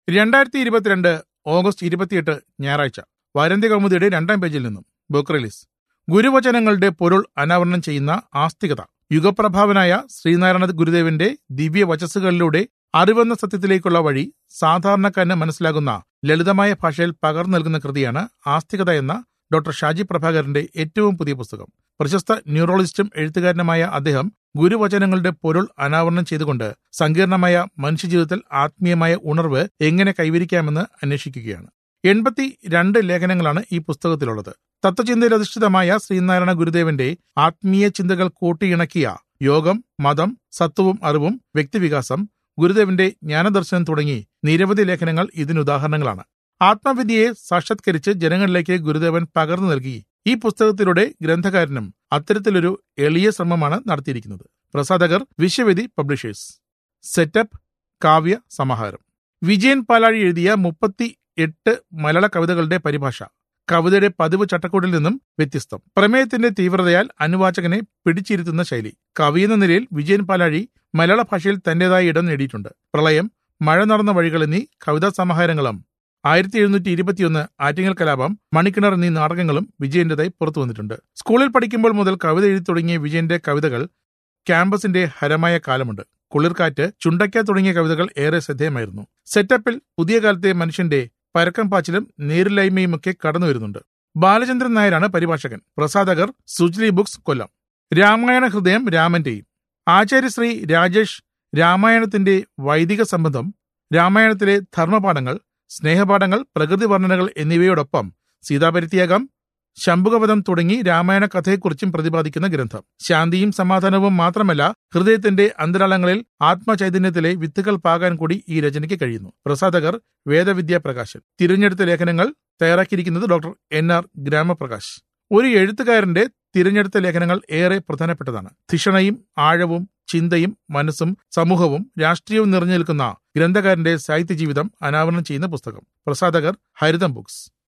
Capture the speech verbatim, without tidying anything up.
രണ്ടായിരത്തി ഇരുപത്തിരണ്ട് ഓഗസ്റ്റ് ഇരുപത്തിയെട്ട് ഞായറാഴ്ച. വാരാന്ത്യ കൗമുദിയുടെ രണ്ടാം പേജിൽ നിന്നും ബുക്ക് റിലീസ്. ഗുരുവചനങ്ങളുടെ പൊരുൾ അനാവരണം ചെയ്യുന്ന ആസ്തികത. യുഗപ്രഭാവനായ ശ്രീനാരായണ ഗുരുദേവന്റെ ദിവ്യ വചസ്സുകളിലൂടെ അറിവെന്ന സത്യത്തിലേക്കുള്ള വഴി സാധാരണക്കാരന് മനസ്സിലാകുന്ന ലളിതമായ ഭാഷയിൽ പകർന്നു നൽകുന്ന കൃതിയാണ് ആസ്തികത എന്ന ഡോക്ടർ ഷാജി പ്രഭാകരന്റെ ഏറ്റവും പുതിയ പുസ്തകം. പ്രശസ്ത ന്യൂറോളജിസ്റ്റും എഴുത്തുകാരനുമായ അദ്ദേഹം ഗുരുവചനങ്ങളുടെ പൊരുൾ അനാവരണം ചെയ്തുകൊണ്ട് സങ്കീർണമായ മനുഷ്യജീവിതത്തിൽ ആത്മീയമായ ഉണർവ് എങ്ങനെ കൈവരിക്കാമെന്ന് അന്വേഷിക്കുകയാണ്. എൺപത്തി രണ്ട് ലേഖനങ്ങളാണ് ഈ പുസ്തകത്തിലുള്ളത്. തത്വചിന്തയിൽ അധിഷ്ഠിതമായ ശ്രീനാരായണ ഗുരുദേവന്റെ ആത്മീയ ചിന്തകൾ കൂട്ടിയിണക്കിയ യോഗം, മതം, സത്വവും അറിവും, വ്യക്തിവികാസം, ഗുരുദേവന്റെ ജ്ഞാനദർശനം തുടങ്ങി നിരവധി ലേഖനങ്ങൾ ഇതിനുദാഹരണങ്ങളാണ്. ആത്മവിദ്യയെ സാക്ഷാത്കരിച്ച് ജനങ്ങളിലേക്ക് ഗുരുദേവൻ പകർന്നു നൽകി. ഈ പുസ്തകത്തിലൂടെ ഗ്രന്ഥകാരനും അത്തരത്തിലൊരു എളിയ ശ്രമമാണ് നടത്തിയിരിക്കുന്നത്. പ്രസാധകർ വിശ്വവേദി പബ്ലിഷേഴ്സ്. സെറ്റപ്പ് കാവ്യ സമാഹാരം. വിജയൻ പാലാഴി എഴുതിയ മുപ്പത്തി എട്ട് മലയാള കവിതകളുടെ പരിഭാഷ. കവിതയുടെ പതിവ് ചട്ടക്കൂടിൽ നിന്നും വ്യത്യസ്തം. പ്രമേയത്തിന്റെ തീവ്രതയാൽ അനുവാചകനെ പിടിച്ചിരുത്തുന്ന ശൈലി. കവിയെന്ന നിലയിൽ വിജയൻ പാലാഴി മലയാള ഭാഷയിൽ തന്റേതായ ഇടം നേടിയിട്ടുണ്ട്. പ്രളയം, മഴ നടന്ന വഴികൾ എന്നീ കവിതാ സമാഹാരങ്ങളും ആയിരത്തി എഴുന്നൂറ്റി ഇരുപത്തിയൊന്ന്, ആറ്റിങ്ങൽ കലാപം, മണിക്കിണർ എന്നീ നാടകങ്ങളും വിജയന്റേതായി പുറത്തു വന്നിട്ടുണ്ട്. സ്കൂളിൽ പഠിക്കുമ്പോൾ മുതൽ കവിത എഴുതി തുടങ്ങിയ വിജയന്റെ കവിതകൾ ക്യാമ്പസിന്റെ ഹരമായ കാലമുണ്ട്. കുളിർക്കാറ്റ്, ചുണ്ടയ്ക്ക തുടങ്ങിയ കവിതകൾ ഏറെ ശ്രദ്ധേയമായിരുന്നു. സെറ്റപ്പിൽ പുതിയ കാലത്തെ മനുഷ്യന്റെ പരക്കം പാച്ചിലും നേരില്ലായ്മയുമൊക്കെ കടന്നു വരുന്നുണ്ട്. ബാലചന്ദ്രൻ നായരാണ് പരിഭാഷകൻ. പ്രസാധകർ സുജ്ലി ബുക്സ്, കൊല്ലം. രാമായണ ഹൃദയം രാമന്റെയും. ആചാര്യശ്രീ രാജേഷ് രാമായണത്തിന്റെ വൈദിക സംബന്ധം, രാമായണത്തിലെ ധർമ്മപാഠങ്ങൾ, സ്നേഹപാഠങ്ങൾ, പ്രകൃതി വർണ്ണനകൾ എന്നിവയോടൊപ്പം സീതാപരിത്യാഗം, ശംഭുകവധം തുടങ്ങി രാമായണ കഥയെക്കുറിച്ചും പ്രതിപാദിക്കുന്ന ഗ്രന്ഥം. ശാന്തിയും സമാധാനവും മാത്രമല്ല, ഹൃദയത്തിന്റെ അന്തരാളങ്ങളിൽ ആത്മചൈതന്യത്തിലെ വിത്തുകൾ പാകാൻ കൂടി ഈ രചനയ്ക്ക് കഴിയുന്നു. പ്രസാധകർ വേദവിദ്യാ പ്രകാശൻ. തിരഞ്ഞെടുത്ത ലേഖനങ്ങൾ തയ്യാറാക്കിയിരിക്കുന്നത് ഡോക്ടർ എൻ ആർ ഗ്രാമപ്രകാശ്. ഒരു എഴുത്തുകാരന്റെ തിരഞ്ഞെടുത്ത ലേഖനങ്ങൾ ഏറെ പ്രധാനപ്പെട്ടതാണ്. ധിഷണയും ആഴവും ചിന്തയും മനസ്സും സമൂഹവും രാഷ്ട്രീയവും നിറഞ്ഞു നിൽക്കുന്ന ഗ്രന്ഥകാരന്റെ സാഹിത്യ ജീവിതം അനാവരണം ചെയ്യുന്ന പുസ്തകം. പ്രസാധകർ ഹരിതം ബുക്സ്.